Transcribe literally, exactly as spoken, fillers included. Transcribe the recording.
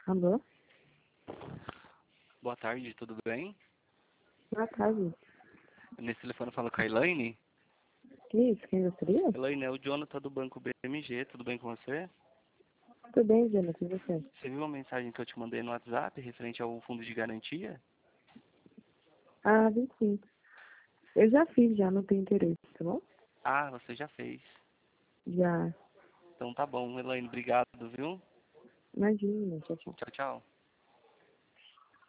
Alô? Boa tarde, tudo bem? Boa tarde. Nesse telefone eu falo com a Elaine. Que isso? Quem gostaria? Elaine, é o Jonathan do Banco B M G, tudo bem com você? Tudo bem, Jonathan, e você? Você viu a mensagem que eu te mandei no WhatsApp referente ao fundo de garantia? Ah, vi sim. Eu já fiz, já, não tenho interesse, tá bom? Ah, você já fez. Já. Então tá bom, Elaine, obrigado, viu? Imagina, tchau, tchau. Tchau, tchau.